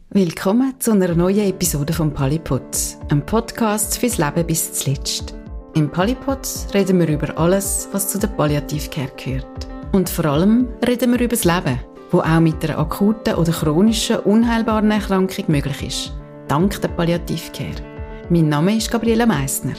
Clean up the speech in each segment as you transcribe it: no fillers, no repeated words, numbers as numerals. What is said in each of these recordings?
Willkommen zu einer neuen Episode von Polypod, einem Podcast fürs Leben bis zuletzt. Im Polypod reden wir über alles, was zu der Palliative-Care gehört. Und vor allem reden wir über das Leben, das auch mit einer akuten oder chronischen, unheilbaren Erkrankung möglich ist, dank der Palliative-Care. Mein Name ist Gabriela Meissner.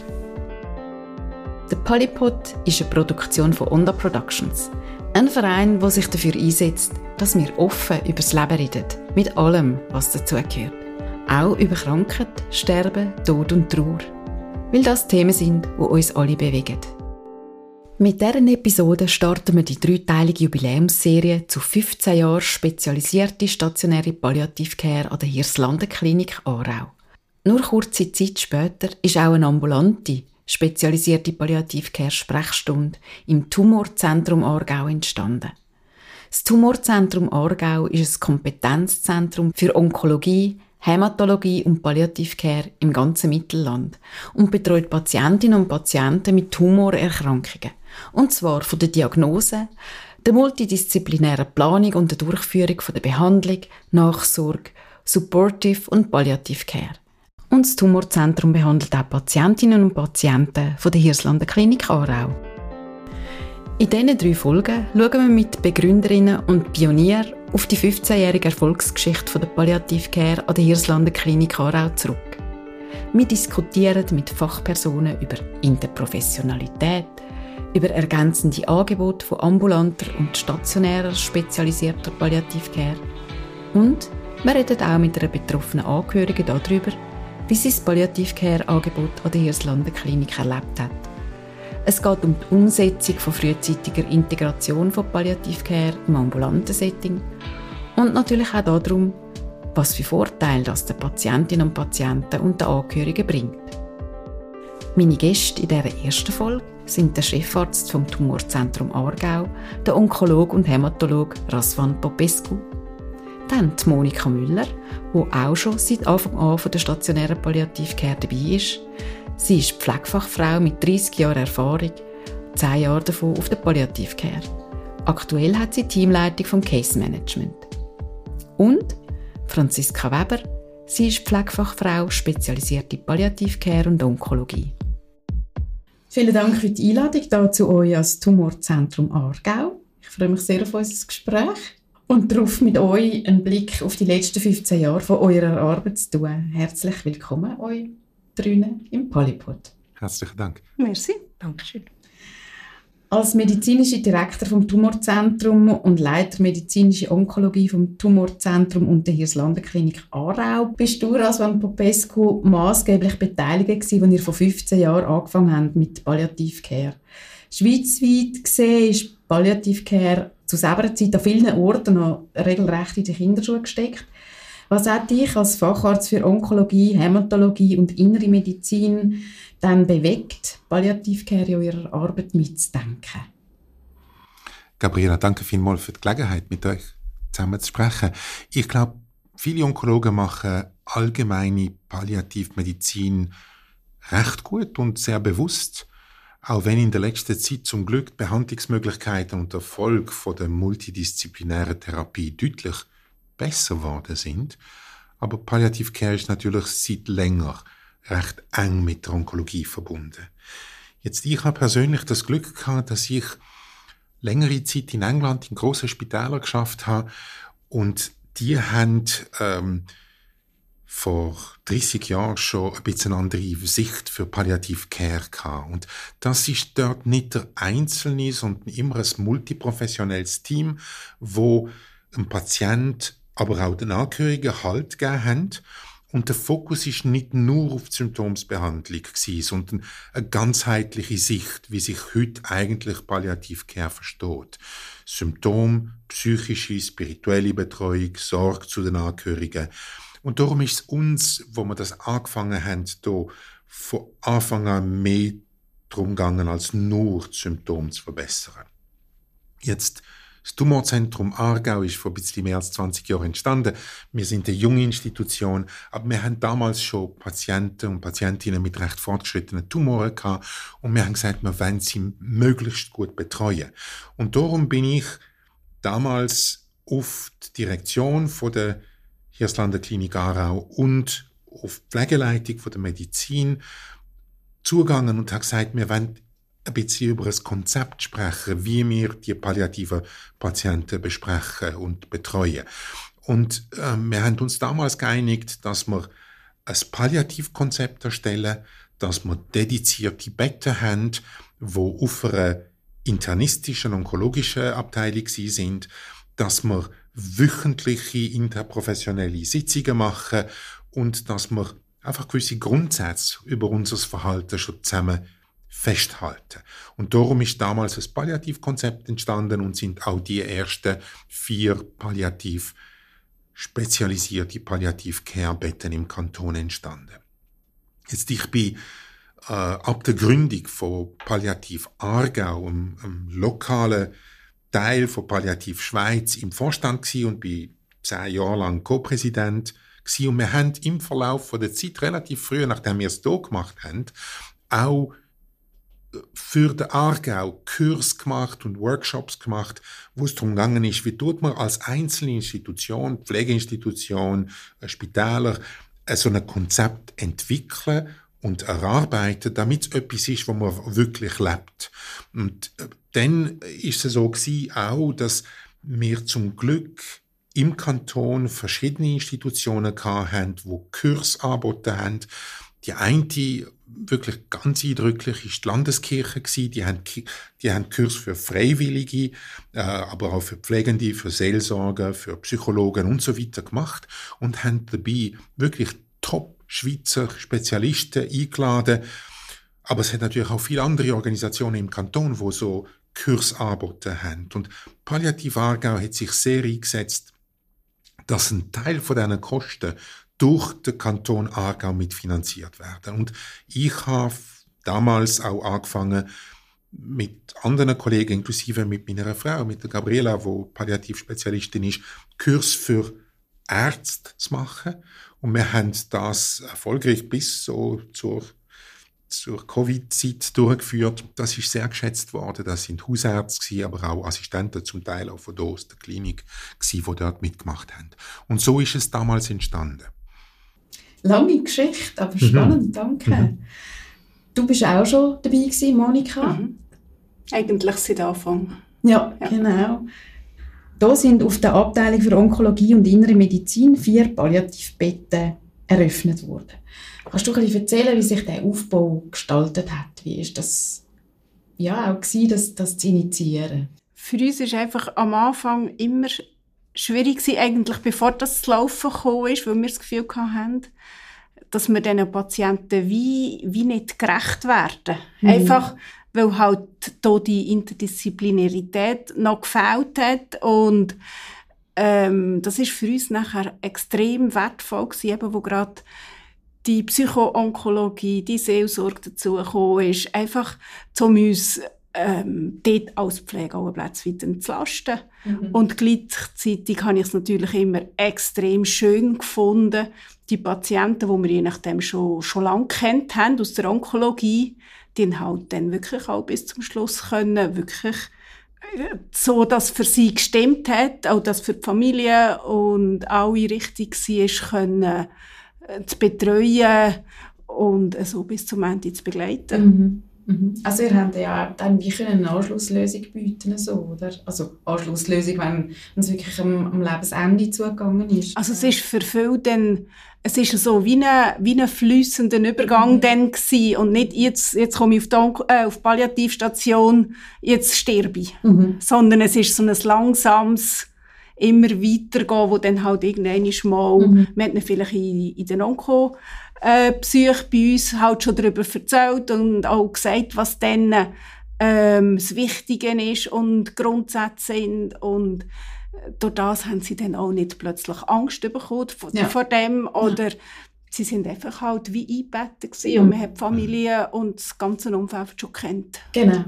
Der Polypod ist eine Produktion von Onda Productions. Ein Verein, der sich dafür einsetzt, dass wir offen über das Leben reden, mit allem, was dazugehört. Auch über Krankheit, Sterben, Tod und Trauer. Weil das Themen sind, die uns alle bewegen. Mit dieser Episode starten wir die 3-teilige Jubiläumsserie zu 15 Jahren spezialisierte stationäre Palliative Care an der Hirslanden Klinik Aarau. Nur kurze Zeit später ist auch eine ambulante, spezialisierte Palliative Care Sprechstunde im Tumorzentrum Aargau entstanden. Das Tumorzentrum Aargau ist ein Kompetenzzentrum für Onkologie, Hämatologie und Palliative Care im ganzen Mittelland und betreut Patientinnen und Patienten mit Tumorerkrankungen. Und zwar von der Diagnose, der multidisziplinären Planung und der Durchführung von der Behandlung, Nachsorge, Supportive und Palliative Care. Und das Tumorzentrum behandelt auch Patientinnen und Patienten von der Hirslanden Klinik Aarau. In diesen 3 Folgen schauen wir mit Begründerinnen und Pionieren auf die 15-jährige Erfolgsgeschichte der Palliative Care an der Hirslanden Klinik Aarau zurück. Wir diskutieren mit Fachpersonen über Interprofessionalität, über ergänzende Angebote von ambulanter und stationärer spezialisierter Palliative Care und wir reden auch mit einer betroffenen Angehörigen darüber, wie sie das Palliative Care Angebot an der Hirslanden Klinik erlebt hat. Es geht um die Umsetzung von frühzeitiger Integration von Palliative Care im ambulanten Setting und natürlich auch darum, was für Vorteile das den Patientinnen und Patienten und den Angehörigen bringt. Meine Gäste in dieser ersten Folge sind der Chefarzt vom Tumorzentrum Aargau, der Onkologe und Hämatologe Razvan Popescu, dann die Monika Müller, die auch schon seit Anfang an von der stationären Palliative Care dabei ist. Sie ist Pflegefachfrau mit 30 Jahren Erfahrung, 10 Jahre davon auf der Palliative Care. Aktuell hat sie Teamleitung vom Case Management. Und Franziska Weber, sie ist Pflegefachfrau, spezialisierte Palliative Care und Onkologie. Vielen Dank für die Einladung hier zu euch als Tumorzentrum Aargau. Ich freue mich sehr auf unser Gespräch und darauf, mit euch einen Blick auf die letzten 15 Jahre von eurer Arbeit zu tun. Herzlich willkommen euch drinnen im Polypod. Herzlichen Dank. Merci, danke schön. Als medizinischer Direktor vom Tumorzentrum und Leiter medizinische Onkologie vom Tumorzentrum und der Hirslanden Klinik Aarau bist du, Razvan Popescu, maßgeblich beteiligt gewesen, als ihr vor 15 Jahren angefangen habt mit Palliative Care. Schweizweit gesehen ist Palliative Care zu selber Zeit an vielen Orten noch regelrecht in die Kinderschuhe gesteckt. Was hat dich als Facharzt für Onkologie, Hämatologie und Innere Medizin dann bewegt, Palliative Care in eurer Arbeit mitzudenken? Gabriela, danke vielmals für die Gelegenheit, mit euch zusammen zu sprechen. Ich glaube, viele Onkologen machen allgemeine Palliativmedizin recht gut und sehr bewusst, auch wenn in der letzten Zeit zum Glück die Behandlungsmöglichkeiten und der Erfolg von der multidisziplinären Therapie deutlich besser geworden sind. Aber Palliative Care ist natürlich seit länger recht eng mit der Onkologie verbunden. Ich habe persönlich das Glück gehabt, dass ich längere Zeit in England in grossen Spitälern geschafft habe und die haben vor 30 Jahren schon ein bisschen eine andere Sicht für Palliative Care gehabt. Und das ist dort nicht der Einzelne, sondern immer ein multiprofessionelles Team, wo ein Patient, aber auch den Angehörigen Halt gegeben haben. Und der Fokus ist nicht nur auf die Symptomsbehandlung gewesen, sondern eine ganzheitliche Sicht, wie sich heute eigentlich Palliative Care versteht. Symptom, psychische, spirituelle Betreuung, Sorge zu den Angehörigen. Und darum ist es uns, wo wir das angefangen haben, hier von Anfang an mehr darum gegangen, als nur die Symptome zu verbessern. Das Tumorzentrum Aargau ist vor ein bisschen mehr als 20 Jahren entstanden. Wir sind eine junge Institution, aber wir haben damals schon Patienten und Patientinnen mit recht fortgeschrittenen Tumoren gehabt und wir haben gesagt, wir wollen sie möglichst gut betreuen. Und darum bin ich damals auf die Direktion von der Irlande Klinik Aarau und auf die Pflegeleitung von der Medizin zugegangen und habe gesagt, wir wollen ein bisschen über ein Konzept sprechen, wie wir die palliativen Patienten besprechen und betreuen. Und wir haben uns damals geeinigt, dass wir ein Palliativkonzept erstellen, dass wir dedizierte Betten haben, die auf einer internistischen, onkologischen Abteilung sind, dass wir wöchentliche interprofessionelle Sitzungen machen und dass wir einfach gewisse Grundsätze über unser Verhalten schon zusammen festhalten. Und darum ist damals ein Palliativkonzept entstanden und sind auch die ersten 4 palliativ spezialisierte Palliativ-Care-Betten im Kanton entstanden. Jetzt, ich bin ab der Gründung von Palliativ Aargau, einem lokalen Teil von Palliativ Schweiz, im Vorstand gsi und bin 10 Jahre lang Co-Präsident gsi. Und wir haben im Verlauf der Zeit, relativ früh, nachdem wir es hier gemacht haben, auch für den Aargau Kurs gemacht und Workshops gemacht, wo es darum gegangen ist, wie tut man als einzelne Institution, Pflegeinstitution, Spitäler, so ein Konzept entwickeln und erarbeiten, damit es etwas ist, wo man wirklich lebt. Und dann ist es so gewesen, auch, dass wir zum Glück im Kanton verschiedene Institutionen hatten, die Kurse angeboten haben. Die eine, wirklich ganz eindrücklich, ist die Landeskirche gewesen. Die haben Kurs für Freiwillige, aber auch für Pflegende, für Seelsorger, für Psychologen und so weiter gemacht und haben dabei wirklich Top-Schweizer Spezialisten eingeladen. Aber es hat natürlich auch viele andere Organisationen im Kanton, die so Kurs angeboten haben. Und Palliativ Aargau hat sich sehr eingesetzt, dass ein Teil von diesen Kosten durch den Kanton Aargau mitfinanziert werden. Und ich habe damals auch angefangen, mit anderen Kollegen, inklusive mit meiner Frau, mit der Gabriela, die Palliativspezialistin ist, Kurs für Ärzte zu machen. Und wir haben das erfolgreich bis so zur Covid-Zeit durchgeführt. Das ist sehr geschätzt worden. Das sind Hausärzte, aber auch Assistenten, zum Teil auch von aus der Klinik, die dort mitgemacht haben. Und so ist es damals entstanden. Lange Geschichte, aber spannend, danke. Du bist auch schon dabei gewesen, Monika? Eigentlich seit Anfang. Ja, genau. Da sind auf der Abteilung für Onkologie und Innere Medizin 4 Palliativbetten eröffnet worden. Kannst du ein bisschen erzählen, wie sich der Aufbau gestaltet hat? Wie ist das auch gewesen, das zu initiieren? Für uns war einfach am Anfang immer schwierig gewesen, eigentlich bevor das zu laufen gekommen ist, weil wir das Gefühl hatten, dass wir diesen Patienten wie nicht gerecht werden. Einfach, weil halt hier die Interdisziplinarität noch gefehlt hat. Und das ist für uns nachher extrem wertvoll gewesen, eben, wo gerade die Psycho-Onkologie, die Seelsorge dazugekommen ist, einfach um uns dort als Pflege auch ein Plätzchen weiter entlasten. Und gleichzeitig habe ich es natürlich immer extrem schön gefunden, die Patienten, die wir je nachdem schon lange kennt haben, aus der Onkologie, die halt dann wirklich auch bis zum Schluss können, wirklich so, dass für sie gestimmt hat, auch dass für die Familie und alle richtig war, können zu betreuen und so bis zum Ende zu begleiten. Also ihr habt ja dann wie eine Anschlusslösung bieten, so, oder? Also Anschlusslösung, wenn es wirklich am Lebensende zugegangen ist. Also es ist für viele dann, es ist so wie ein fliessender Übergang dann gewesen und nicht jetzt komme ich auf die Palliativstation, jetzt sterbe ich. Sondern es ist so ein langsames immer weitergehen, wo dann halt irgendwann mal, wir hatten vielleicht in den Psyche bei uns halt schon darüber erzählt und auch gesagt, was dann das Wichtige ist und Grundsätze sind. Und durch das haben sie dann auch nicht plötzlich Angst bekommen vor dem. Oder sie sind einfach halt wie eingebettet gewesen und man hat die Familie und das ganze Umfeld schon kennt. Genau.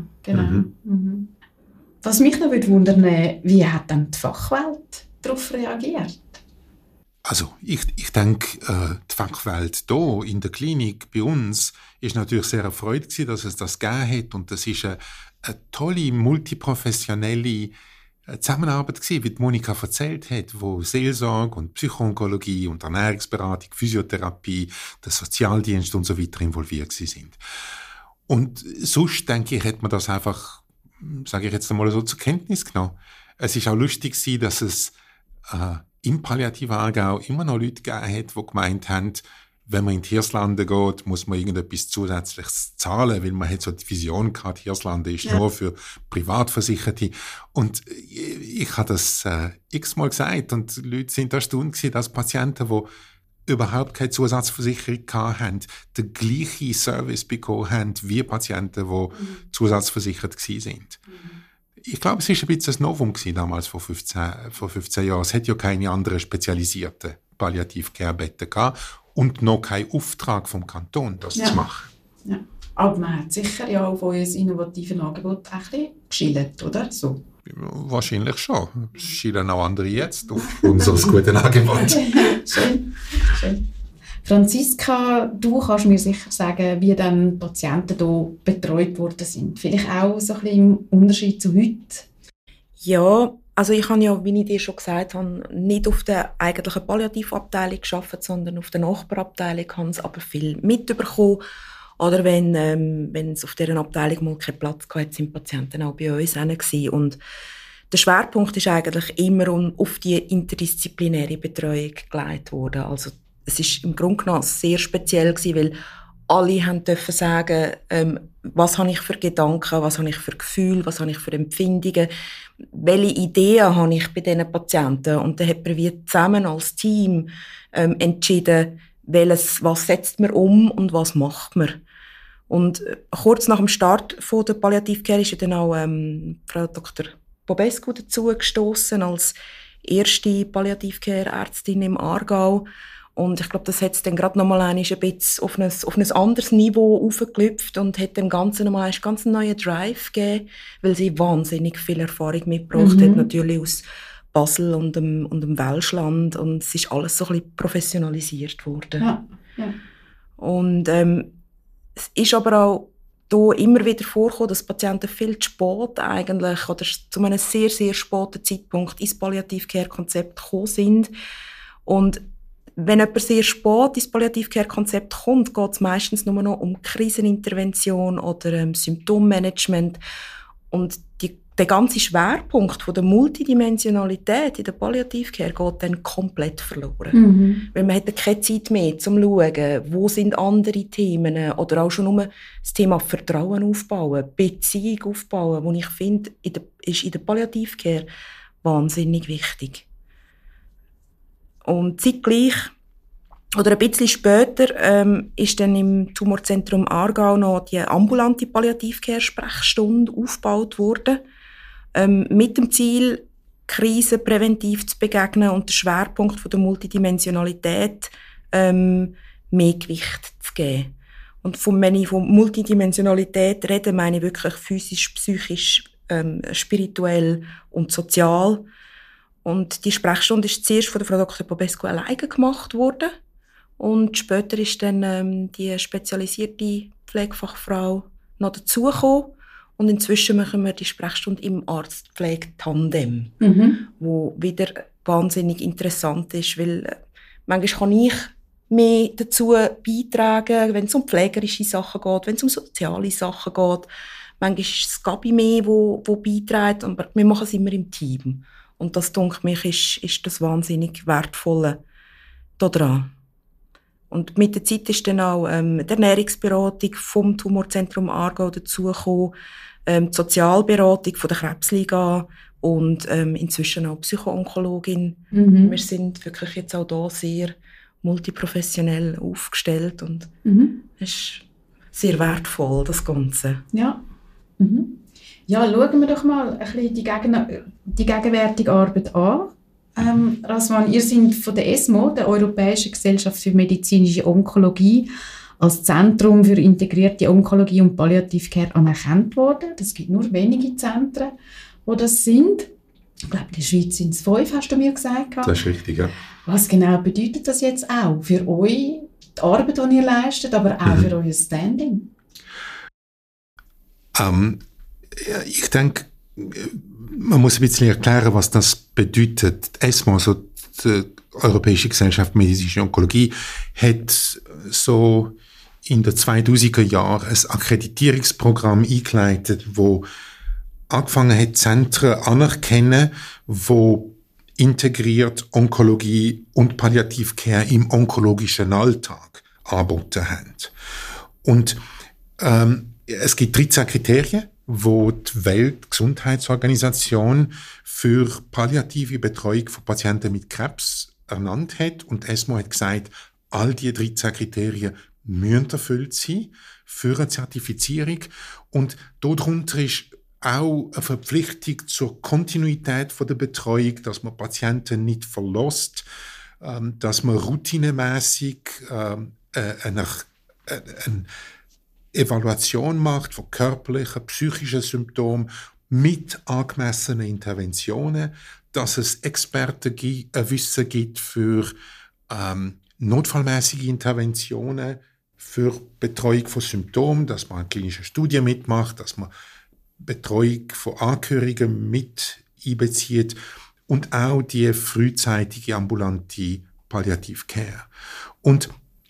Was mich noch wundern würde, wie hat dann die Fachwelt darauf reagiert? Also ich denke, die Fachwelt hier in der Klinik bei uns ist natürlich sehr erfreut gewesen, dass es das gegeben hat und das ist eine tolle multiprofessionelle Zusammenarbeit gewesen, wie die Monika erzählt hat, wo Seelsorge und Psychoonkologie und Ernährungsberatung, Physiotherapie, der Sozialdienst und so weiter involviert sind. Und sonst, denke ich, hat man das einfach, sage ich jetzt einmal so, zur Kenntnis genommen. Es ist auch lustig gewesen, dass es im Palliativ Aargau immer noch Leute gegeben hat, die gemeint haben, wenn man in die Hirslande geht, muss man irgendetwas Zusätzliches zahlen, weil man hat so die Vision gehabt, Hirslande ist nur für Privatversicherte. Und ich habe das x-mal gesagt und die Leute sind erstaunt gewesen, dass Patienten, die überhaupt keine Zusatzversicherung hatten, den gleichen Service bekommen haben wie Patienten, die zusatzversichert waren. Ich glaube, es war ein bisschen ein Novum gewesen, damals vor 15 Jahren. Es hat ja keine anderen spezialisierten Palliativ-Care-Betten gehabt und noch keinen Auftrag vom Kanton, das zu machen. Ja. Aber man hat sicher ja auch von uns innovativen Angeboten ein bisschen geschildert, oder? So. Wahrscheinlich schon. Es schielen auch andere jetzt auf unser gutes Angebot. Schön. Franziska, du kannst mir sicher sagen, wie dann Patienten hier betreut worden sind. Vielleicht auch so ein bisschen im Unterschied zu heute. Ja, also ich habe ja, wie ich dir schon gesagt habe, nicht auf der eigentlichen Palliativabteilung gearbeitet, sondern auf der Nachbarabteilung, habe es aber viel mitbekommen. Oder wenn es auf dieser Abteilung mal keinen Platz gab, sind Patienten auch bei uns gewesen. Und der Schwerpunkt ist eigentlich immer auf die interdisziplinäre Betreuung gelegt worden. Also es ist im Grunde genommen sehr speziell gewesen, weil alle durften sagen, was habe ich für Gedanken, was habe ich für Gefühle, was habe ich für Empfindungen, welche Ideen habe ich bei diesen Patienten. Und dann hat man zusammen als Team entschieden, was setzt man um und was macht man. Und kurz nach dem Start von der Palliativcare ist dann auch Frau Dr. Bobescu dazugestossen als erste Palliativcare-Ärztin im Aargau. Und ich glaube, das hat es dann gerade noch mal ein bisschen auf ein anderes Niveau aufgelüpft und hat dem Ganzen nochmal einen ganz neuen Drive gegeben, weil sie wahnsinnig viel Erfahrung mitgebracht hat, natürlich aus Basel und dem Welschland. Und es ist alles so ein bisschen professionalisiert worden. Ja. Und es ist aber auch hier immer wieder vorgekommen, dass Patienten viel zu spät eigentlich oder zu einem sehr, sehr späten Zeitpunkt ins Palliativ-Care-Konzept gekommen sind. Und wenn jemand sehr spät ins Palliativ-Care-Konzept kommt, geht es meistens nur noch um Krisenintervention oder Symptommanagement. Und der ganze Schwerpunkt von der Multidimensionalität in der Palliativ-Care geht dann komplett verloren. Weil man hat keine Zeit mehr, um zu schauen, wo sind andere Themen oder auch schon nur das Thema Vertrauen aufbauen, Beziehung aufbauen, wo ich finde, ist in der Palliativ-Care wahnsinnig wichtig. Und zeitgleich, oder ein bisschen später, ist dann im Tumorzentrum Aargau noch die ambulante Palliativ-Care-Sprechstunde aufgebaut worden, mit dem Ziel, Krisen präventiv zu begegnen und den Schwerpunkt von der Multidimensionalität mehr Gewicht zu geben. Und wenn ich von Multidimensionalität rede, meine ich wirklich physisch, psychisch, spirituell und sozial. Und die Sprechstunde ist zuerst von der Frau Dr. Bobescu alleine gemacht worden. Und später ist dann die spezialisierte Pflegefachfrau noch dazugekommen. Und inzwischen machen wir die Sprechstunde im Arzt-Pflege-Tandem, wo wieder wahnsinnig interessant ist, weil manchmal kann ich mehr dazu beitragen, wenn es um pflegerische Sachen geht, wenn es um soziale Sachen geht. Manchmal ist es Gabi mehr, wo beiträgt, aber wir machen es immer im Team. Und das, denke ich, ist das wahnsinnig Wertvolle daran. Und mit der Zeit ist dann auch die Ernährungsberatung vom Tumorzentrum Aargau dazugekommen, die Sozialberatung von der Krebsliga und inzwischen auch Psychoonkologin. Wir sind wirklich jetzt auch da sehr multiprofessionell aufgestellt und es ist sehr wertvoll, das Ganze. Ja. Ja, schauen wir doch mal ein bisschen die gegenwärtige Arbeit an. Razvan, ihr seid von der ESMO, der Europäischen Gesellschaft für medizinische Onkologie, als Zentrum für integrierte Onkologie und Palliativcare anerkannt worden. Es gibt nur wenige Zentren, die das sind. Ich glaube, in der Schweiz sind es 5, hast du mir gesagt. Das ist richtig, ja. Was genau bedeutet das jetzt auch für euch, die Arbeit, die ihr leistet, aber auch für euer Standing? Ich denke, Man muss ein bisschen erklären, was das bedeutet. ESMO, also die Europäische Gesellschaft für medizinische Onkologie, hat so in den 2000er Jahren ein Akkreditierungsprogramm eingeleitet, wo angefangen hat, Zentren anerkennen, wo integriert Onkologie und Palliativcare im onkologischen Alltag angeboten haben. Und es gibt 13 Kriterien, wo die Weltgesundheitsorganisation für palliative Betreuung von Patienten mit Krebs ernannt hat. Und ESMO hat gesagt, all die 13 Kriterien müssen erfüllt sein für eine Zertifizierung. Und darunter ist auch eine Verpflichtung zur Kontinuität der Betreuung, dass man Patienten nicht verlässt, dass man routinemässig eine Evaluation macht von körperlichen, psychischen Symptomen mit angemessenen Interventionen, dass es Expertenwissen gibt für notfallmäßige Interventionen, für Betreuung von Symptomen, dass man eine klinische Studie mitmacht, dass man Betreuung von Angehörigen mit einbezieht und auch die frühzeitige ambulante Palliativcare. Und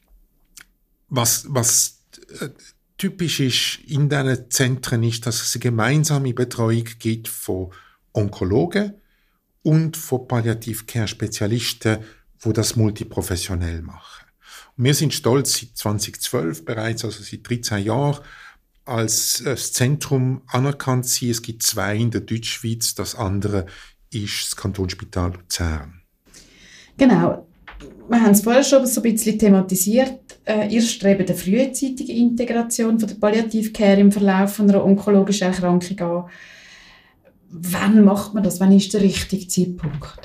was typisch ist in diesen Zentren ist, dass es eine gemeinsame Betreuung gibt von Onkologen und von Palliativcare-Spezialisten, die das multiprofessionell machen. Und wir sind stolz, seit 2012 bereits, also seit 13 Jahren, als das Zentrum anerkannt sind. Es gibt 2 in der Deutschschweiz, das andere ist das Kantonsspital Luzern. Genau. Wir haben es vorher schon so ein bisschen thematisiert. Ihr strebt eine frühzeitige Integration von der Palliativcare im Verlauf einer onkologischen Erkrankung an. Wann macht man das? Wann ist der richtige Zeitpunkt?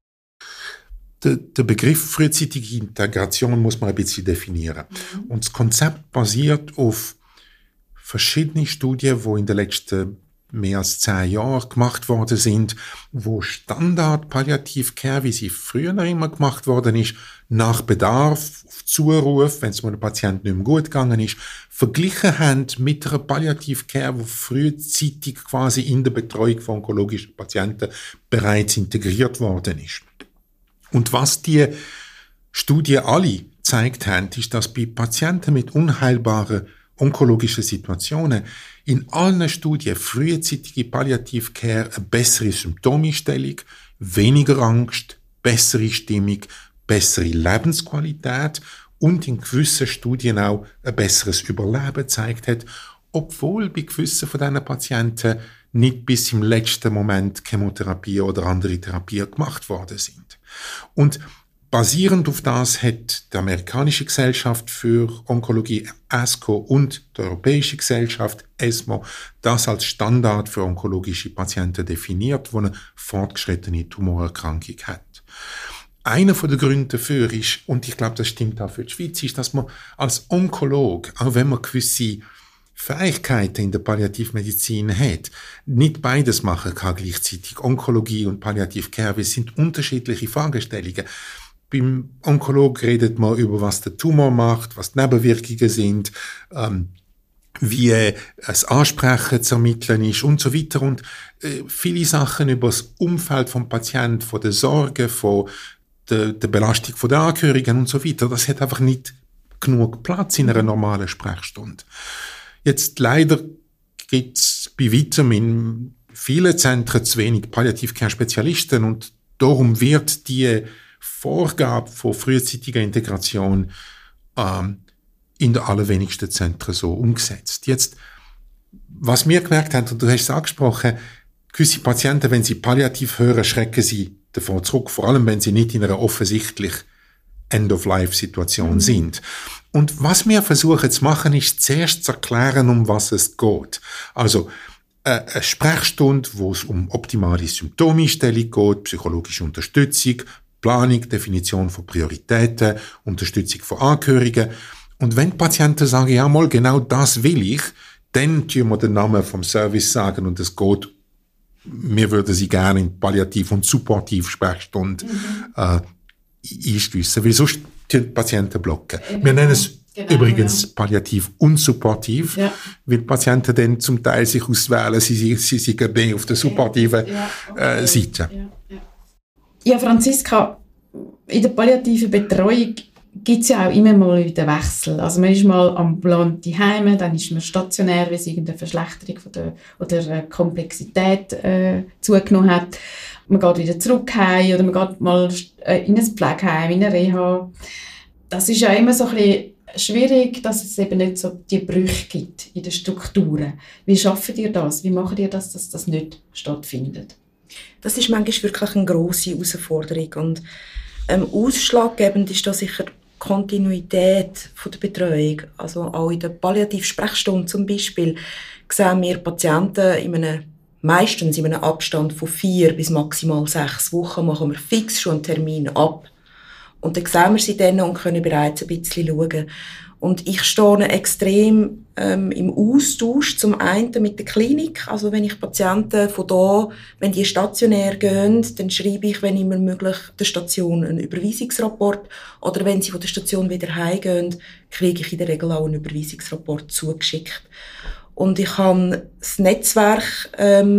Der Begriff frühzeitige Integration muss man ein bisschen definieren. Und das Konzept basiert auf verschiedene Studien, die in den letzten mehr als 10 Jahren gemacht worden sind, wo Standard-Palliativcare, wie sie früher immer gemacht worden ist, nach Bedarf, auf Zuruf, wenn es einem Patienten nicht mehr gut gegangen ist, verglichen haben mit einer Palliativcare, die frühzeitig quasi in der Betreuung von onkologischen Patienten bereits integriert worden ist. Und was die Studien alle gezeigt haben, ist, dass bei Patienten mit unheilbaren onkologischen Situationen in allen Studien frühzeitige Palliativcare eine bessere Symptomeinstellung, weniger Angst, bessere Stimmung, bessere Lebensqualität und in gewissen Studien auch ein besseres Überleben gezeigt hat, obwohl bei gewissen von diesen Patienten nicht bis im letzten Moment Chemotherapie oder andere Therapien gemacht worden sind. Und basierend auf das hat die amerikanische Gesellschaft für Onkologie ASCO und die europäische Gesellschaft ESMO das als Standard für onkologische Patienten definiert, die eine fortgeschrittene Tumorerkrankung hat. Einer der Gründe dafür ist, und ich glaube, das stimmt auch für die Schweiz, ist, dass man als Onkolog, auch wenn man gewisse Fähigkeiten in der Palliativmedizin hat, nicht beides machen kann gleichzeitig. Onkologie und Palliativcare, es sind unterschiedliche Fragestellungen. Beim Onkolog redet man über, was der Tumor macht, was die Nebenwirkungen sind, wie das Ansprechen zu ermitteln ist und so weiter. Und viele Sachen über das Umfeld vom Patienten, von der Sorge, von der Belastung der Angehörigen und so weiter, das hat einfach nicht genug Platz in einer normalen Sprechstunde. Jetzt leider gibt es bei weitem in vielen Zentren zu wenig Palliativcare-Spezialisten und darum wird die Vorgabe von frühzeitiger Integration in den allerwenigsten Zentren so umgesetzt. Jetzt, was wir gemerkt haben, und du hast es angesprochen, gewisse Patienten, wenn sie palliativ hören, schrecken sie davor zurück, vor allem wenn sie nicht in einer offensichtlich End-of-Life-Situation sind. Und was wir versuchen zu machen, ist zuerst zu erklären, um was es geht. Also eine Sprechstunde, wo es um optimale Symptomeinstellung geht, psychologische Unterstützung, Planung, Definition von Prioritäten, Unterstützung von Angehörigen. Und wenn die Patienten sagen, ja mal, genau das will ich, dann tun wir den Namen vom Service sagen und es geht, wir würden sie gerne in Palliativ- und Supportiv-Sprechstunde einschliessen, weil sonst die Patienten blocken. Wir nennen es Genau, übrigens palliativ und supportiv, weil Patienten dann zum Teil sich auswählen, sie sind mehr auf der supportiven Seite. Ja, Franziska, in der palliativen Betreuung gibt es ja auch immer mal wieder Wechsel. Also man ist mal ambulant zu Hause, dann ist man stationär, weil es irgendeine Verschlechterung oder Komplexität zugenommen hat. Man geht wieder zurück heim oder man geht mal in ein Pflegeheim, in eine Reha. Das ist ja immer so ein bisschen schwierig, dass es eben nicht so die Brüche gibt in den Strukturen. Wie schafft ihr das? Wie macht ihr das, dass das nicht stattfindet? Das ist manchmal wirklich eine grosse Herausforderung. Und ausschlaggebend ist da sicher die Kontinuität der Betreuung. Also auch in der Palliativ-Sprechstunde zum Beispiel sehen wir Patienten meistens in einem Abstand von 4 bis maximal 6 Wochen machen wir fix schon einen Termin ab. Und dann sehen wir sie dann und können bereits ein bisschen schauen. Und ich stehe extrem im Austausch, zum einen mit der Klinik. Also wenn ich Patienten von da, wenn die stationär gehen, dann schreibe ich, wenn immer möglich, der Station einen Überweisungsrapport. Oder wenn sie von der Station wieder heimgehen, kriege ich in der Regel auch einen Überweisungsrapport zugeschickt. Und ich habe das Netzwerk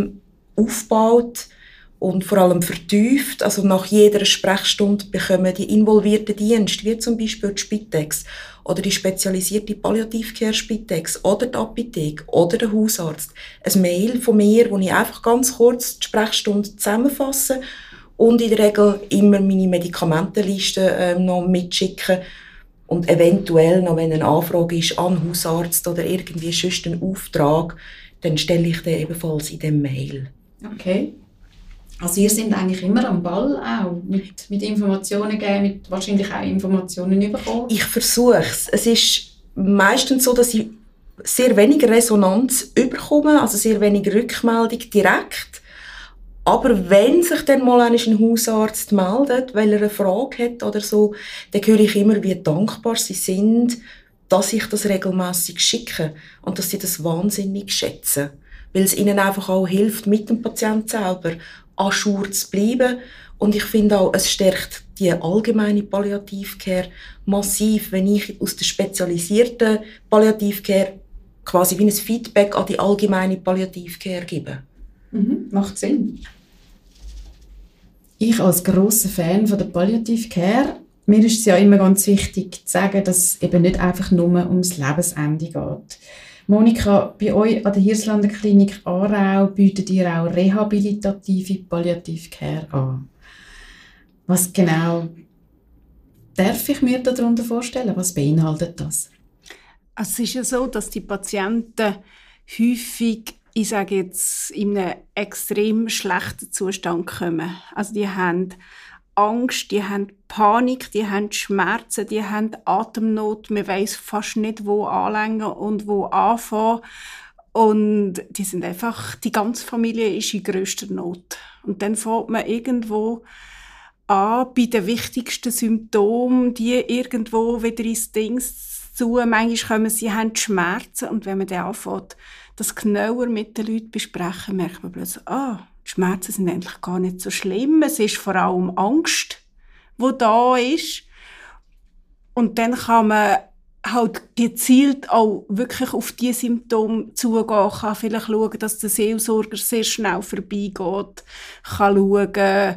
aufgebaut und vor allem vertieft. Also nach jeder Sprechstunde bekommen die involvierten Dienste, wie zum Beispiel die Spitex oder die spezialisierte Palliativcare-Spitex oder die Apotheke oder der Hausarzt, ein Mail von mir, wo ich einfach ganz kurz die Sprechstunde zusammenfasse und in der Regel immer meine Medikamentenliste noch mitschicke. Und eventuell noch, wenn eine Anfrage ist an den Hausarzt oder irgendwie sonst einen Auftrag, dann stelle ich den ebenfalls in dem Mail. Okay. Also ihr seid eigentlich immer am Ball auch, mit Informationen geben, mit wahrscheinlich auch Informationen bekommen? Ich versuche es. Es ist meistens so, dass ich sehr wenig Resonanz bekomme, also sehr wenig Rückmeldung direkt. Aber wenn sich dann mal ein Hausarzt meldet, weil er eine Frage hat oder so, dann höre ich immer, wie dankbar sie sind, dass ich das regelmässig schicke und dass sie das wahnsinnig schätzen. Weil es ihnen einfach auch hilft, mit dem Patienten selber à jour zu bleiben. Und ich finde auch, es stärkt die allgemeine Palliativcare massiv, wenn ich aus der spezialisierten Palliativcare quasi wie ein Feedback an die allgemeine Palliativcare gebe. Macht Sinn. Ich als grosser Fan von der Palliativcare, mir ist es ja immer ganz wichtig zu sagen, dass es eben nicht einfach nur ums Lebensende geht. Monika, bei euch an der Hirslander Klinik Aarau bietet ihr auch rehabilitative Palliativcare an. Was genau darf ich mir darunter vorstellen? Was beinhaltet das? Es ist ja so, dass die Patienten häufig, ich sage jetzt, in einem extrem schlechten Zustand kommen. Also die haben Angst, die haben Panik, die haben Schmerzen, die haben Atemnot. Man weiss fast nicht, wo anlängen und wo anfangen. Und die sind einfach, die ganze Familie ist in grösster Not. Und dann fängt man irgendwo an, bei den wichtigsten Symptomen, die irgendwo wieder ins Ding zu. Manchmal kommen sie, haben Schmerzen. Und wenn man dann anfängt, das genauer mit den Leuten besprechen, merkt man plötzlich, die Schmerzen sind eigentlich gar nicht so schlimm. Es ist vor allem Angst, die da ist. Und dann kann man halt gezielt auch wirklich auf diese Symptome zugehen, kann vielleicht schauen, dass der Seelsorger sehr schnell vorbeigeht, kann schauen,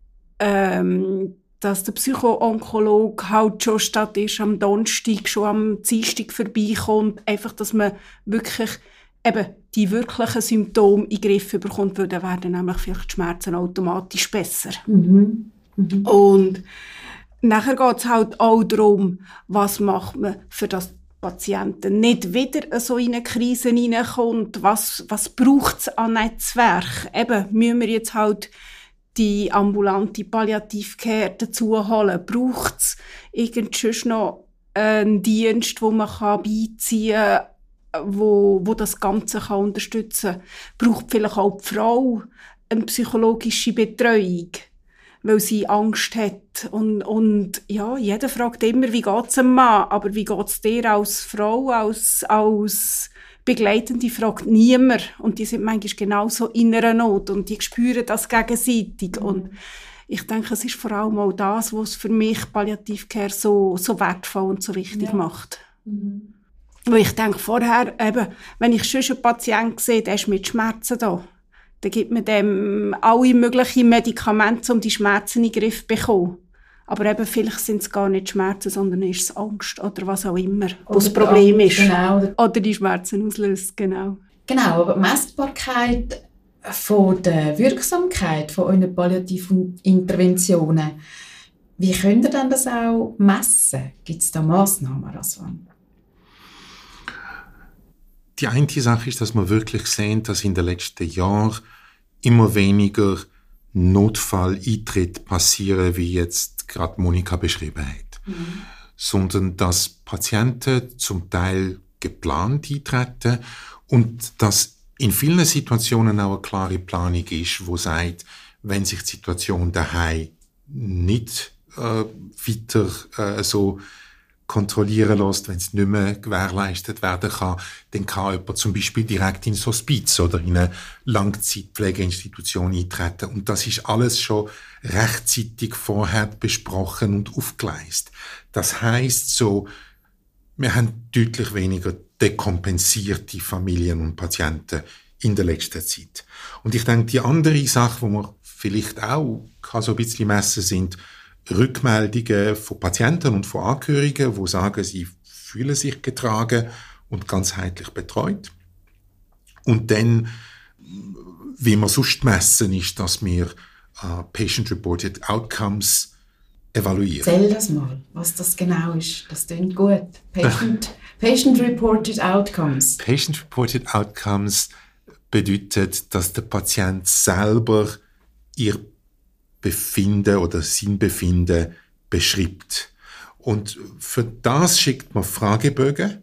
dass der Psycho-Onkologe halt schon statt erst am Donnerstag, schon am Dienstag vorbeikommt. Einfach, dass man wirklich eben die wirklichen Symptome in den Griff bekommt, weil dann werden nämlich vielleicht die Schmerzen automatisch besser. Und nachher geht es halt auch darum, was macht man, für das Patienten nicht wieder so in eine Krise hineinkommt. Was braucht es an Netzwerk? Eben, müssen wir jetzt halt die ambulante Palliativcare dazu holen? Braucht es irgendwie noch einen Dienst, wo man beiziehen kann, wo das Ganze kann unterstützen kann? Braucht vielleicht auch die Frau eine psychologische Betreuung, weil sie Angst hat? Und ja, jeder fragt immer, wie geht es einem Mann? Aber wie geht es dir als Frau, als Begleitende, fragt niemand. Und die sind manchmal genauso in einer Not und die spüren das gegenseitig. Und ich denke, es ist vor allem auch das, was für mich Palliativcare so wertvoll und so wichtig macht. Mhm. Weil ich denke vorher, eben, wenn ich schon einen Patienten sehe, der ist mit Schmerzen da, dann gibt man dem alle möglichen Medikamente, um die Schmerzen in den Griff zu bekommen. Aber eben, vielleicht sind es gar nicht Schmerzen, sondern ist es Angst oder was auch immer, was das Problem ist. Genau. Oder die Schmerzen auslöst, genau. Genau, aber die Messbarkeit von der Wirksamkeit von euren palliativen Interventionen, wie könnt ihr denn das auch messen? Gibt es da Massnahmen, Razvan? Die eine Sache ist, dass wir wirklich sehen, dass in den letzten Jahren immer weniger Notfalleintritte passieren, wie jetzt gerade Monika beschrieben hat. Sondern dass Patienten zum Teil geplant eintreten und dass in vielen Situationen auch eine klare Planung ist, wo sagt, wenn sich die Situation daheim nicht weiter so kontrollieren lässt, wenn es nicht mehr gewährleistet werden kann, dann kann jemand zum Beispiel direkt ins Hospiz oder in eine Langzeitpflegeinstitution eintreten. Und das ist alles schon rechtzeitig vorher besprochen und aufgeleistet. Das heisst so, wir haben deutlich weniger dekompensierte Familien und Patienten in der letzten Zeit. Und ich denke, die andere Sache, die man vielleicht auch so ein bisschen messen, sind Rückmeldungen von Patienten und von Angehörigen, die sagen, sie fühlen sich getragen und ganzheitlich betreut. Und dann, wie wir sonst messen, ist, dass wir Patient-Reported Outcomes evaluieren. Erzähl das mal, was das genau ist. Das klingt gut. Patient-Reported Outcomes. Patient-Reported Outcomes bedeutet, dass der Patient selber ihr Befinden oder sein Befinden beschreibt. Und für das schickt man Fragebögen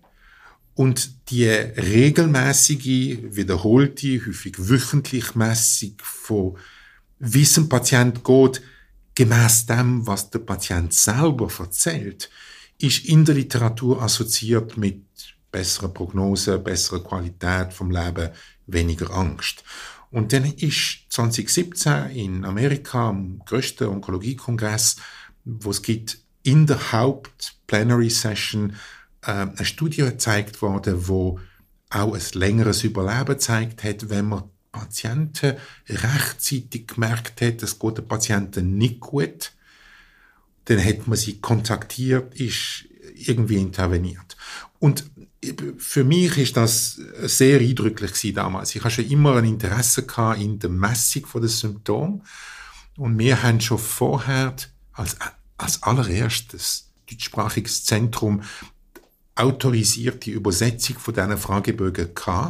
und die regelmäßige, wiederholte, häufig wöchentlich Messung von wie es dem Patient geht, gemäss dem, was der Patient selber erzählt, ist in der Literatur assoziiert mit besserer Prognose, besserer Qualität vom Leben, weniger Angst. Und dann ist 2017 in Amerika am grössten Onkologiekongress, wo es gibt, in der Haupt-Plenary Session eine Studie gezeigt worden, wo auch ein längeres Überleben gezeigt hat, wenn man Patienten rechtzeitig gemerkt hat, es geht den Patienten nicht gut, dann hat man sie kontaktiert, ist irgendwie interveniert. Und für mich ist das sehr eindrücklich gewesen damals. Ich hatte schon immer ein Interesse in der Messung der Symptome. Und wir haben schon vorher als allererstes deutschsprachiges Zentrum autorisierte Übersetzung von diesen Fragebögen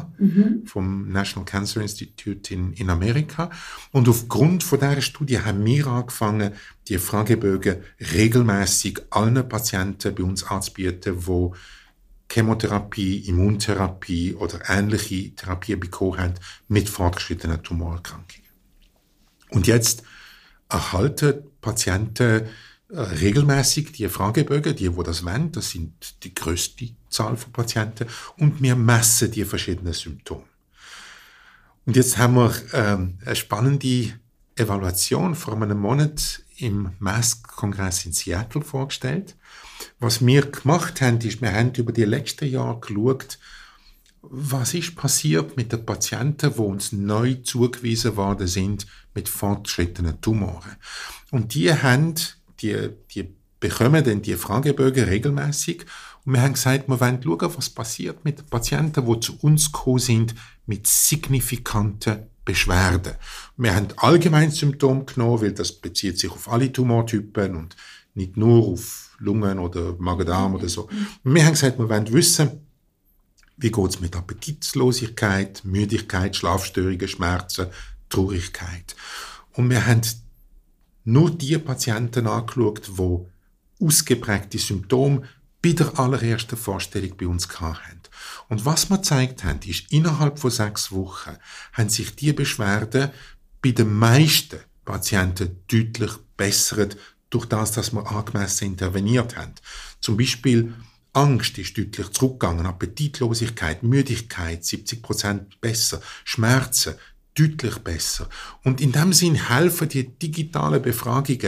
vom National Cancer Institute in Amerika. Und aufgrund von dieser Studie haben wir angefangen, die Fragebögen regelmäßig allen Patienten bei uns anzubieten, die Chemotherapie, Immuntherapie oder ähnliche Therapien bekommen haben mit fortgeschrittenen Tumorerkrankungen. Und jetzt erhalten Patienten regelmäßig die Fragebögen, die das wollen, das sind die grösste Zahl von Patienten, und wir messen die verschiedenen Symptome. Und jetzt haben wir eine spannende Evaluation vor einem Monat im MASC-Kongress in Seattle vorgestellt. Was wir gemacht haben, ist, wir haben über die letzten Jahre geschaut, was ist passiert mit den Patienten, die uns neu zugewiesen worden sind mit fortgeschrittenen Tumoren. Und die bekommen dann die Fragebögen regelmäßig. Und wir haben gesagt, wir wollen schauen, was passiert mit den Patienten, die zu uns gekommen sind mit signifikanten Beschwerden. Wir haben allgemein Symptome genommen, weil das bezieht sich auf alle Tumortypen und nicht nur auf Lungen oder Magen-Darm oder so. Und wir haben gesagt, wir wollen wissen, wie geht es mit Appetitlosigkeit, Müdigkeit, Schlafstörungen, Schmerzen, Traurigkeit. Und wir haben nur die Patienten angeschaut, die ausgeprägte Symptome bei der allerersten Vorstellung bei uns hatten. Und was wir gezeigt haben, ist, innerhalb von 6 Wochen haben sich die Beschwerden bei den meisten Patienten deutlich bessert, durch das, dass wir angemessen interveniert haben. Zum Beispiel Angst ist deutlich zurückgegangen, Appetitlosigkeit, Müdigkeit 70% besser, Schmerzen deutlich besser. Und in dem Sinn helfen die digitalen Befragungen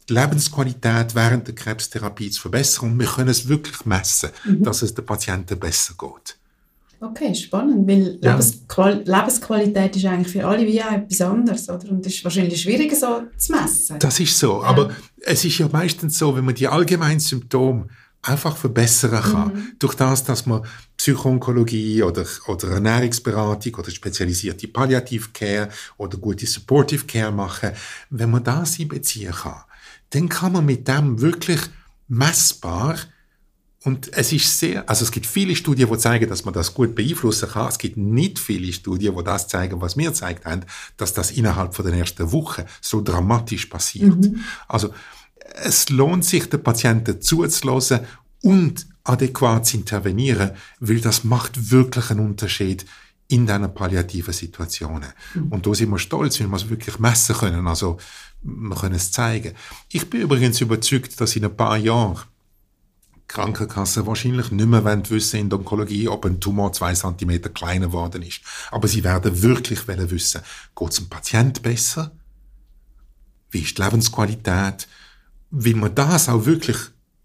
die Lebensqualität während der Krebstherapie zu verbessern und wir können es wirklich messen, dass es den Patienten besser geht. Okay, spannend, weil Lebensqualität ist eigentlich für alle wie auch etwas anderes, oder? Und das ist wahrscheinlich schwieriger so zu messen. Das ist so, aber es ist ja meistens so, wenn man die allgemeinen Symptome einfach verbessern kann, durch das, dass man Psychoonkologie oder Ernährungsberatung oder spezialisierte Palliative Care oder gute Supportive Care machen, wenn man das einbeziehen kann, dann kann man mit dem wirklich messbar. Und es gibt viele Studien, die zeigen, dass man das gut beeinflussen kann. Es gibt nicht viele Studien, die das zeigen, was wir gezeigt haben, dass das innerhalb von der ersten Woche so dramatisch passiert. Also, es lohnt sich, den Patienten zuzuhören und adäquat zu intervenieren, weil das macht wirklich einen Unterschied in diesen palliativen Situationen. Und da sind wir stolz, weil wir es wirklich messen können. Also, wir können es zeigen. Ich bin übrigens überzeugt, dass in ein paar Jahren Krankenkassen wahrscheinlich nicht mehr wissen in der Onkologie, ob ein Tumor 2 cm kleiner geworden ist. Aber sie werden wirklich wissen, geht es dem Patienten besser? Wie ist die Lebensqualität? Wie man das auch wirklich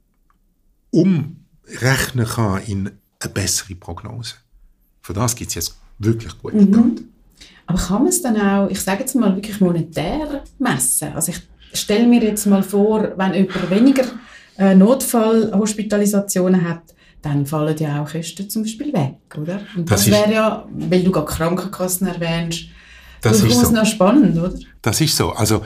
umrechnen kann in eine bessere Prognose. Für das gibt es jetzt wirklich gute Daten. Aber kann man es dann auch, ich sage jetzt mal, wirklich monetär messen? Also ich stelle mir jetzt mal vor, wenn jemand weniger Notfallhospitalisationen hat, dann fallen ja auch Kosten zum Beispiel weg, oder? Und das wäre ja, weil du gerade Krankenkassen erwähnst, durchaus noch spannend, oder? Das ist so. Also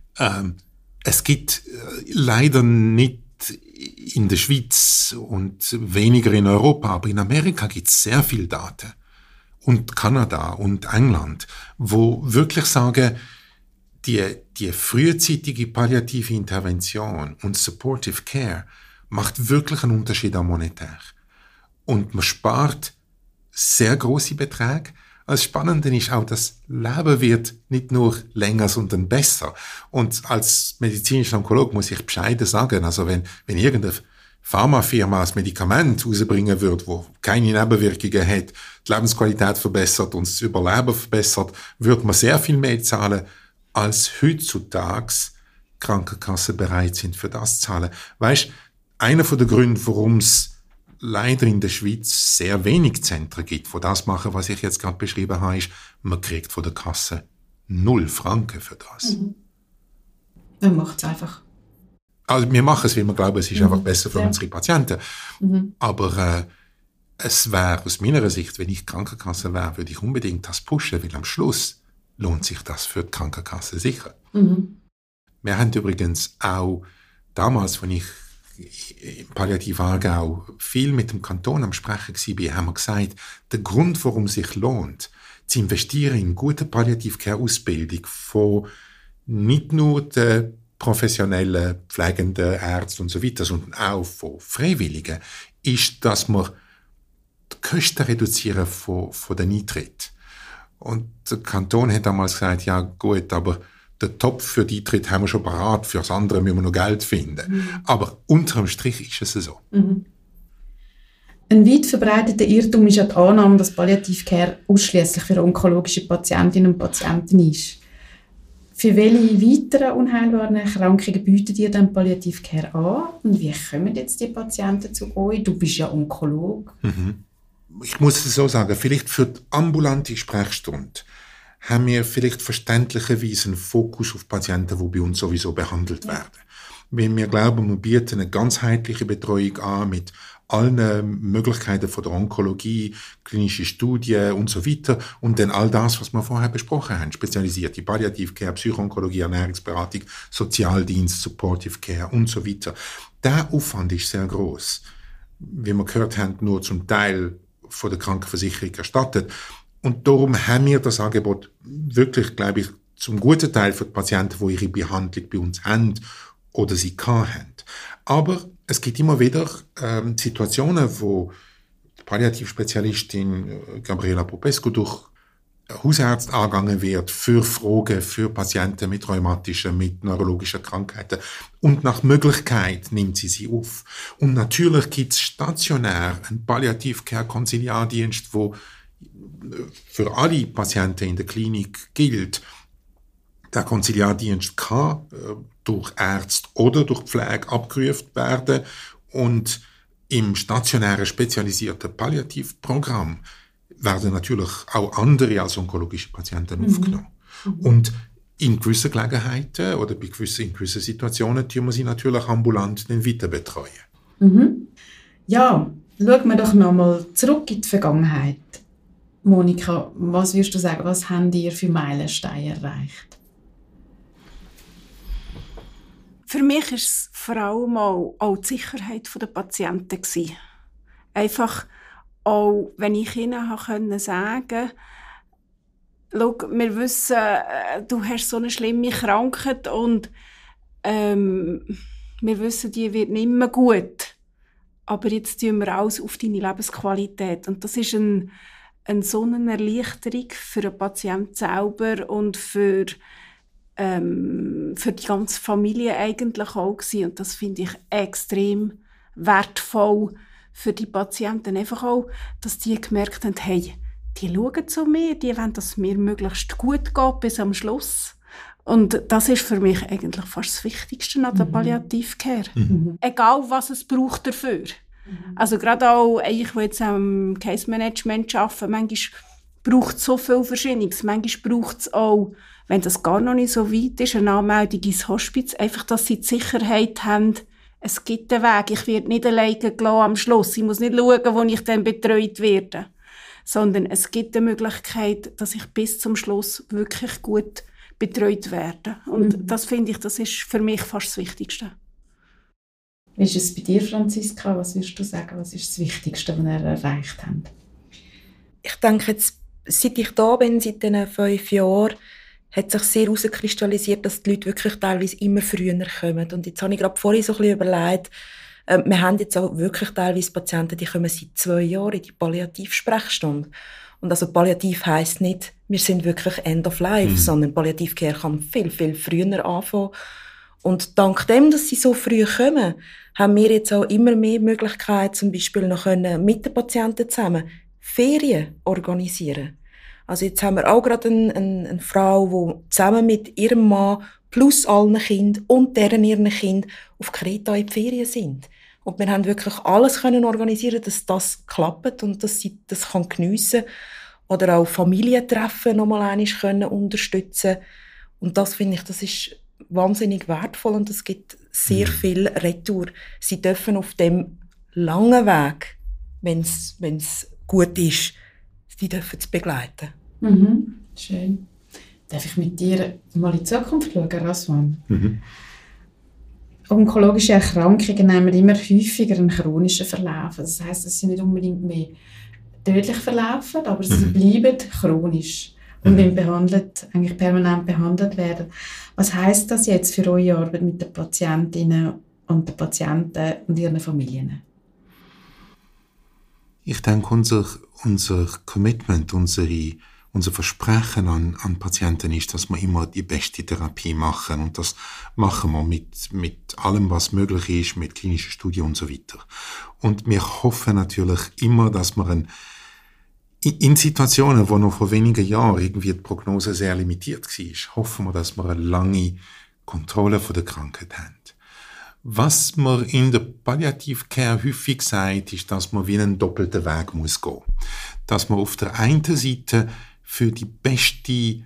es gibt leider nicht in der Schweiz und weniger in Europa, aber in Amerika gibt es sehr viele Daten. Und Kanada und England, wo wirklich sagen, die frühzeitige palliative Intervention und Supportive Care macht wirklich einen Unterschied am monetär. Und man spart sehr große Beträge. Das Spannende ist auch, das Leben wird nicht nur länger, sondern besser. Und als medizinischer Onkologe muss ich bescheiden sagen, also wenn irgendeine Pharmafirma ein Medikament rausbringen würde, wo keine Nebenwirkungen hat, die Lebensqualität verbessert und das Überleben verbessert, würde man sehr viel mehr zahlen, als heutzutage Krankenkassen bereit sind, für das zu zahlen. Weisst, einer der Gründe, warum es leider in der Schweiz sehr wenig Zentren gibt, die das machen, was ich jetzt gerade beschrieben habe, ist, man kriegt von der Kasse 0 Franken für das. Dann macht es einfach. Also wir machen es, weil wir glauben, es ist einfach besser für unsere Patienten. Aber es wäre aus meiner Sicht, wenn ich Krankenkasse wäre, würde ich unbedingt das pushen, weil am Schluss lohnt sich das für die Krankenkasse sicher. Wir haben übrigens auch damals, als ich im Palliativ Aargau viel mit dem Kanton am Sprechen war, haben wir gesagt, der Grund, warum es sich lohnt, zu investieren in gute Palliativ-Care-Ausbildung von nicht nur den professionellen, pflegenden Ärzten und so weiter, sondern auch von Freiwilligen, ist, dass wir die Kosten reduzieren von den Eintritt. Und der Kanton hat damals gesagt, ja gut, aber den Topf für die Eintritt haben wir schon parat, für das andere müssen wir noch Geld finden. Aber unterm Strich ist es so. Ein weit verbreiteter Irrtum ist ja die Annahme, dass Palliative Care ausschließlich für onkologische Patientinnen und Patienten ist. Für welche weiteren unheilbaren Erkrankungen bietet ihr dann Palliative Care an? Und wie kommen jetzt die Patienten zu euch? Du bist ja Onkologe. Ich muss es so sagen, vielleicht für die ambulante Sprechstunde haben wir vielleicht verständlicherweise einen Fokus auf Patienten, die bei uns sowieso behandelt werden. Weil wir glauben, wir bieten eine ganzheitliche Betreuung an mit allen Möglichkeiten von der Onkologie, klinische Studien und so weiter und dann all das, was wir vorher besprochen haben, spezialisierte Palliative Care, Psychoonkologie, Ernährungsberatung, Sozialdienst, Supportive Care und so weiter. Der Aufwand ist sehr groß. Wie wir gehört haben, nur zum Teil von der Krankenversicherung erstattet. Und darum haben wir das Angebot wirklich, glaube ich, zum guten Teil für die Patienten, die ihre Behandlung bei uns haben oder sie haben. Aber es gibt immer wieder Situationen, wo die Palliativspezialistin Gabriela Popescu durch Hausarzt angegangen wird für Fragen für Patienten mit rheumatischen, mit neurologischen Krankheiten. Und nach Möglichkeit nimmt sie auf. Und natürlich gibt es stationär einen Palliativ-Care-Konsiliardienst, wo für alle Patienten in der Klinik gilt. Der Konsiliardienst kann durch Ärzte oder durch Pflege abgerufen werden und im stationären spezialisierten Palliativprogramm werden natürlich auch andere als onkologische Patienten aufgenommen. Und in gewissen Gelegenheiten oder in gewissen Situationen tun wir sie natürlich ambulant weiter betreuen. Ja, schauen wir doch nochmal zurück in die Vergangenheit. Monika, was würdest du sagen, was habt ihr für Meilensteine erreicht? Für mich war es vor allem auch die Sicherheit der Patienten. Einfach auch, wenn ich ihnen sagen konnte, schau, wir wissen, du hast so eine schlimme Krankheit und wir wissen, die wird nicht mehr gut. Aber jetzt tun wir alles auf deine Lebensqualität. Und das ist so eine Erleichterung für den Patienten selber und für die ganze Familie eigentlich auch gewesen. Und das finde ich extrem wertvoll für die Patienten. Einfach auch, dass die gemerkt haben, hey, die schauen zu mir, die wollen, dass es mir möglichst gut geht bis am Schluss. Und das ist für mich eigentlich fast das Wichtigste an der Palliativcare. Egal, was es braucht dafür. Also gerade auch, ich will jetzt am Case Management arbeiten, manchmal braucht es so viel Verschiedenes. Manchmal braucht es auch, wenn das gar noch nicht so weit ist, eine Anmeldung ins Hospiz, einfach, dass sie die Sicherheit haben, es gibt einen Weg, ich werde nicht alleine gelassen am Schluss. Ich muss nicht schauen, wo ich dann betreut werde. Sondern es gibt eine Möglichkeit, dass ich bis zum Schluss wirklich gut betreut werde. Und das finde ich, das ist für mich fast das Wichtigste. Wie ist es bei dir, Franziska? Was würdest du sagen, was ist das Wichtigste, was ihr erreicht habt? Ich denke jetzt, seit ich da bin, seit diesen 5 Jahren, hat sich sehr herauskristallisiert, dass die Leute wirklich teilweise immer früher kommen. Und jetzt habe ich gerade vorhin so ein bisschen überlegt, wir haben jetzt auch wirklich teilweise Patienten, die kommen seit 2 Jahren in die Palliativsprechstunde. Und also Palliativ heisst nicht, wir sind wirklich End of Life, sondern Palliativcare kann viel, viel früher anfangen. Und dank dem, dass sie so früh kommen, haben wir jetzt auch immer mehr Möglichkeiten, zum Beispiel noch mit den Patienten zusammen Ferien organisieren. Also jetzt haben wir auch gerade eine Frau, die zusammen mit ihrem Mann plus allen Kindern und deren ihren Kindern auf Kreta in die Ferien sind. Und wir haben wirklich alles können organisieren, dass das klappt und dass sie das geniessen kann. Oder auch Familientreffen noch mal einmal unterstützen. Und das finde ich, das ist wahnsinnig wertvoll und es gibt sehr viel Retour. Sie dürfen auf dem langen Weg, wenn es gut ist, sie dürfen es begleiten. Schön. Darf ich mit dir mal in die Zukunft schauen, Raswan? Onkologische Erkrankungen nehmen immer häufiger einen chronischen Verlauf. Das heisst, dass sie nicht unbedingt mehr tödlich verlaufen, aber sie bleiben chronisch und wenn behandelt, eigentlich permanent behandelt werden. Was heisst das jetzt für eure Arbeit mit den Patientinnen und den Patienten und ihren Familien? Ich denke, unser Commitment, unser Versprechen an Patienten ist, dass wir immer die beste Therapie machen. Und das machen wir mit allem, was möglich ist, mit klinischen Studien und so weiter. Und wir hoffen natürlich immer, dass wir in Situationen, wo noch vor wenigen Jahren irgendwie die Prognose sehr limitiert war, hoffen wir, dass wir eine lange Kontrolle von der Krankheit haben. Was man in der Palliativcare häufig sagt, ist, dass man wie einen doppelten Weg gehen muss. Dass man auf der einen Seite für die beste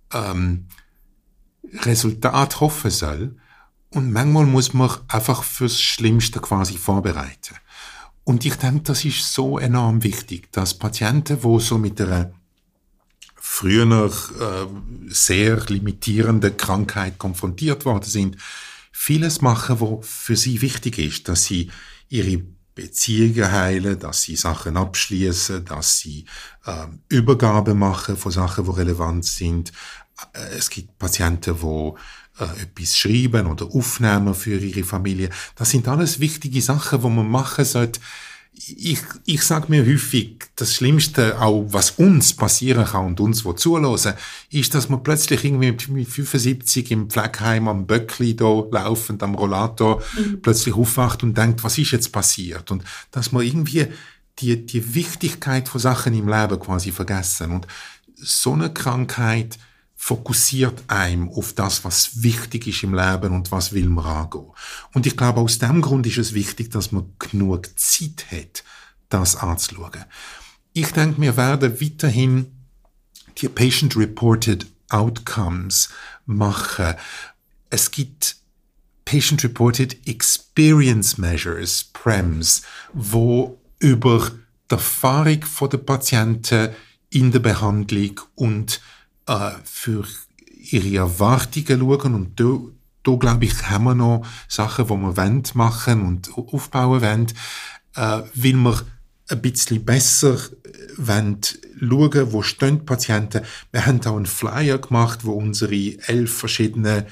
Resultat hoffen soll und manchmal muss man einfach fürs Schlimmste quasi vorbereiten. Und ich denke, das ist so enorm wichtig, dass Patienten, die so mit einer früher sehr limitierenden Krankheit konfrontiert worden sind, vieles machen, was für sie wichtig ist, dass sie ihre Beziehungen heilen, dass sie Sachen abschließen, dass sie Übergabe machen von Sachen, die relevant sind. Es gibt Patienten, die etwas schreiben oder aufnehmen für ihre Familie. Das sind alles wichtige Sachen, die man machen sollte. Ich sage mir häufig, das Schlimmste, auch was uns passieren kann und uns, die zuhören, ist, dass man plötzlich irgendwie mit 75 im Pflegeheim am Böckli da laufend, am Rollator, plötzlich aufwacht und denkt, was ist jetzt passiert? Und dass man irgendwie die Wichtigkeit von Sachen im Leben quasi vergessen. Und so eine Krankheit fokussiert einem auf das, was wichtig ist im Leben und was will man angehen. Und ich glaube, aus dem Grund ist es wichtig, dass man genug Zeit hat, das anzuschauen. Ich denke, wir werden weiterhin die Patient-Reported Outcomes machen. Es gibt Patient-Reported Experience Measures, PREMs, wo über die Erfahrung der Patienten in der Behandlung und für ihre Erwartungen schauen. Und da glaube ich, haben wir noch Sachen, die wir machen und aufbauen wollen, weil wir ein bisschen besser schauen, wo stehen die Patienten. Wir haben auch einen Flyer gemacht, wo unsere 11 verschiedenen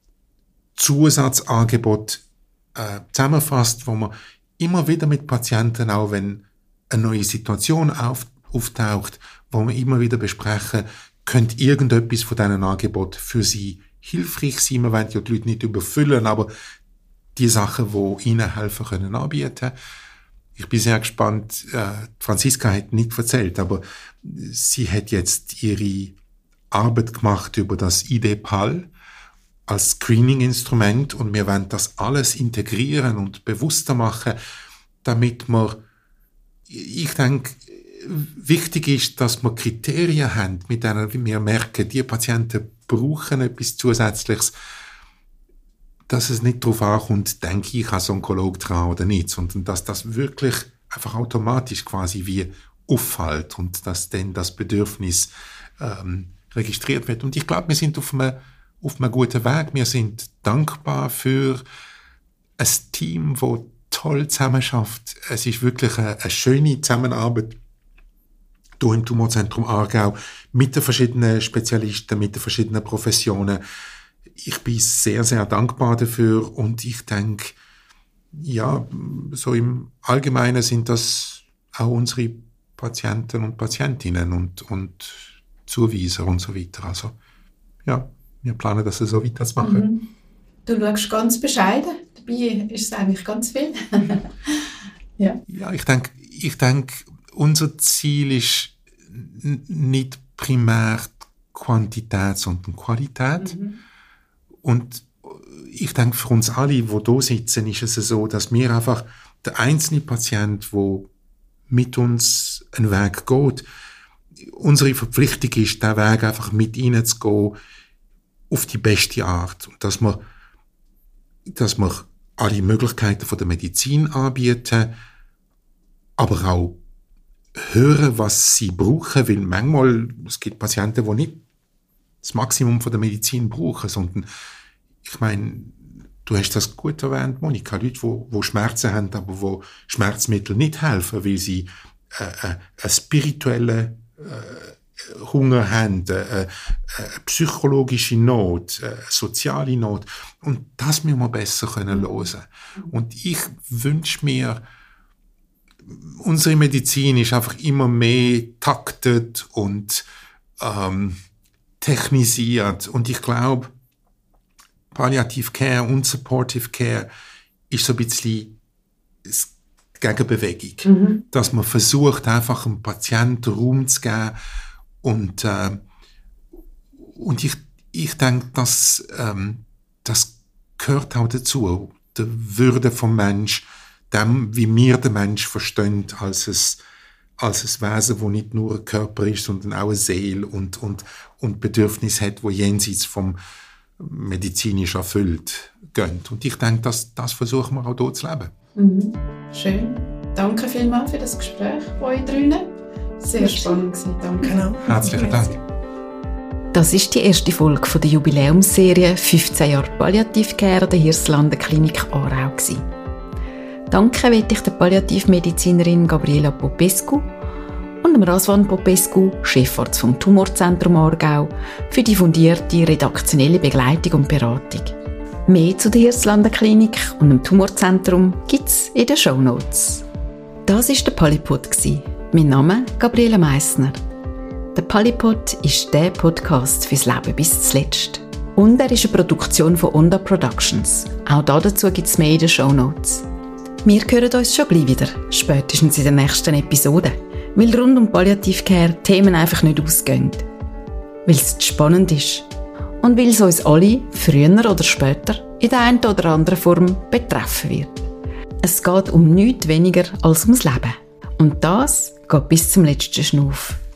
Zusatzangebote zusammenfasst, wo man immer wieder mit Patienten, auch wenn eine neue Situation auftaucht, wo wir immer wieder besprechen, könnte irgendetwas von diesen Angeboten für sie hilfreich sein. Wir wollen ja die Leute nicht überfüllen, aber die Sachen, die ihnen helfen können, anbieten. Ich bin sehr gespannt. Franziska hat nicht erzählt, aber sie hat jetzt ihre Arbeit gemacht über das ID-PAL als Screening-Instrument und wir wollen das alles integrieren und bewusster machen, damit wir, ich denke, wichtig ist, dass wir Kriterien haben, mit denen wir merken, die Patienten brauchen etwas Zusätzliches, dass es nicht darauf ankommt, denke ich als Onkologe dran oder nicht, sondern dass das wirklich einfach automatisch quasi wie auffällt und dass dann das Bedürfnis registriert wird. Und ich glaube, wir sind auf einem guten Weg. Wir sind dankbar für ein Team, das toll zusammenarbeitet. Es ist wirklich eine schöne Zusammenarbeit hier im Tumorzentrum Aargau mit den verschiedenen Spezialisten, mit den verschiedenen Professionen. Ich bin sehr, sehr dankbar dafür und ich denke, ja, so im Allgemeinen sind das auch unsere Patienten und Patientinnen und Zuweiser und so weiter. Also, ja, wir planen, das so weiterzumachen. Mhm. Du schaust ganz bescheiden, dabei ist es eigentlich ganz viel. Ja, ich denke, unser Ziel ist nicht primär Quantität, sondern Qualität. Mhm. Und ich denke, für uns alle, die hier sitzen, ist es so, dass wir einfach der einzelne Patient, der mit uns einen Weg geht, unsere Verpflichtung ist, diesen Weg einfach mit ihnen zu gehen, auf die beste Art. Und dass wir alle Möglichkeiten von der Medizin anbieten, aber auch hören, was sie brauchen, weil manchmal, es gibt Patienten, die nicht das Maximum von der Medizin brauchen, sondern, ich meine, du hast das gut erwähnt, Monika, Leute, die Schmerzen haben, aber wo Schmerzmittel nicht helfen, weil sie einen spirituellen Hunger haben, eine psychologische Not, eine soziale Not. Und das müssen wir besser hören können. Und ich wünsche mir, unsere Medizin ist einfach immer mehr taktet und technisiert. Und ich glaube, Palliative Care und Supportive Care ist so ein bisschen das Gegenbewegung. Dass man versucht, einfach einem Patienten Raum zu geben. Und ich denke, das gehört auch dazu. Der Würde vom Mensch, dem, wie wir den Mensch verstehen, als ein Wesen, das nicht nur ein Körper ist, sondern auch eine Seele und Bedürfnisse hat, die jenseits vom medizinisch erfüllt gehen. Und ich denke, das versuchen wir auch hier zu leben. Mhm. Schön. Danke vielmals für das Gespräch bei euch drinnen. Sehr spannend gewesen. Danke. Genau. Herzlichen Dank. Das ist die erste Folge der Jubiläumsserie 15 Jahre Palliative Care an der Hirslanden Klinik Aarau gewesen. Danke möchte ich der Palliativmedizinerin Gabriela Popescu und dem Razvan Popescu, Chefarzt vom Tumorzentrum Aargau, für die fundierte redaktionelle Begleitung und Beratung. Mehr zu der Hirslanden Klinik und dem Tumorzentrum gibt's in den Shownotes. Das war der Polypod. Mein Name Gabriele Meissner. Der Polypod ist der Podcast fürs Leben bis zuletzt. Und er ist eine Produktion von Onda Productions. Auch dazu gibt es mehr in den Shownotes. Wir hören uns schon gleich wieder, spätestens in der nächsten Episode, weil rund um Palliative Care Themen einfach nicht ausgehen. weil es spannend ist und weil es uns alle früher oder später in der einen oder anderen Form betreffen wird. Es geht um nichts weniger als ums Leben. Und das geht bis zum letzten Schnuff.